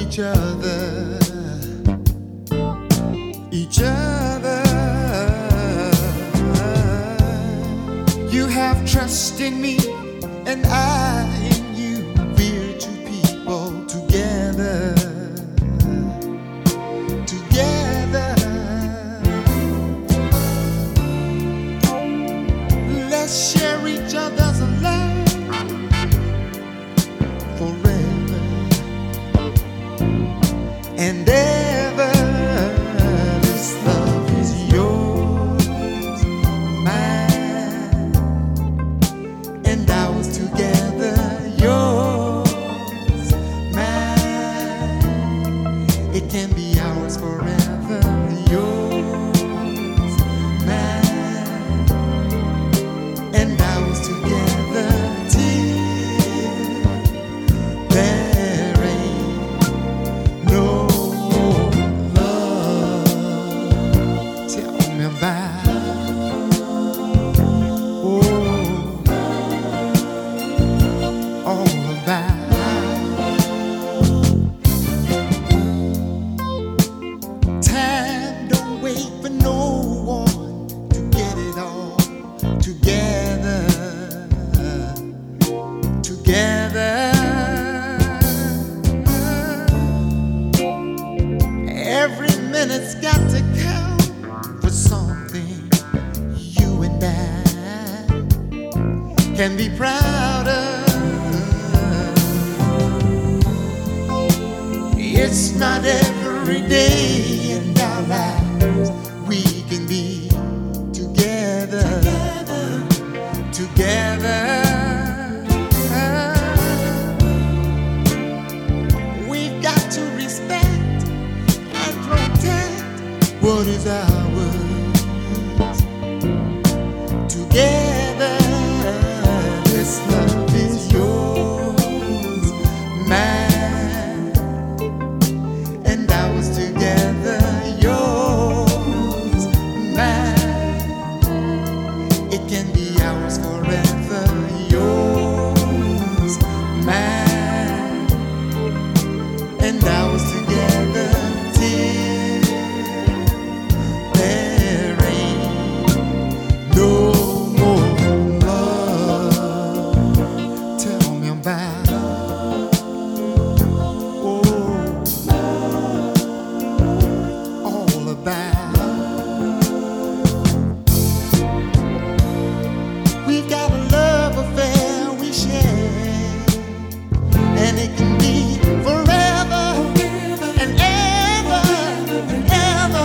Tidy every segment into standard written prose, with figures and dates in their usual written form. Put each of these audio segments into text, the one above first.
each other, each other. You have trust in me, and I in you. We're two people together, together. Let's share each other's love forever and ever. This love is yours, mine, and ours together. Yours, mine, it can be ours forever. Yours, mine, and ours together till there ain't no love. Tell me about, all about. Time don't wait for no one to get it all together, together. Every minute's got to count for something. You and I can be proud of. It's not every day in our lives we can be together, together. We've got to respect and protect what is ours together. This love is yours, mine, and ours together. Yours, mine, it can be ours forever. Yours, mine, and ours together till there ain't no more love. Tell me about, all about. We've got a love affair we share, and it can be forever and ever and ever.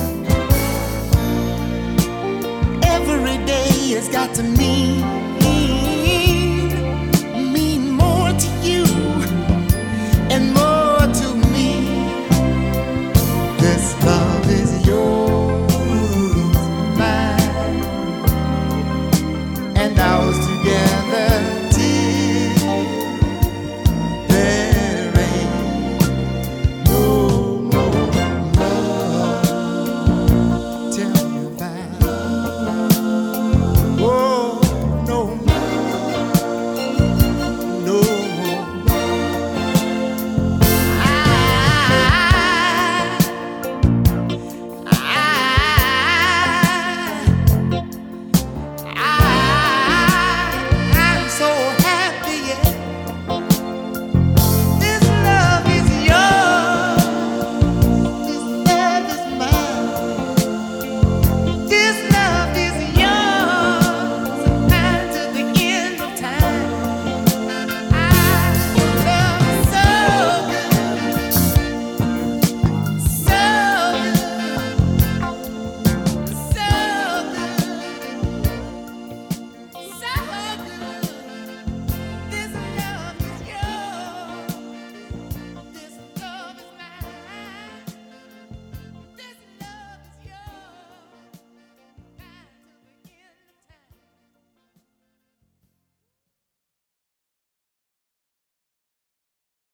Every day has got to mean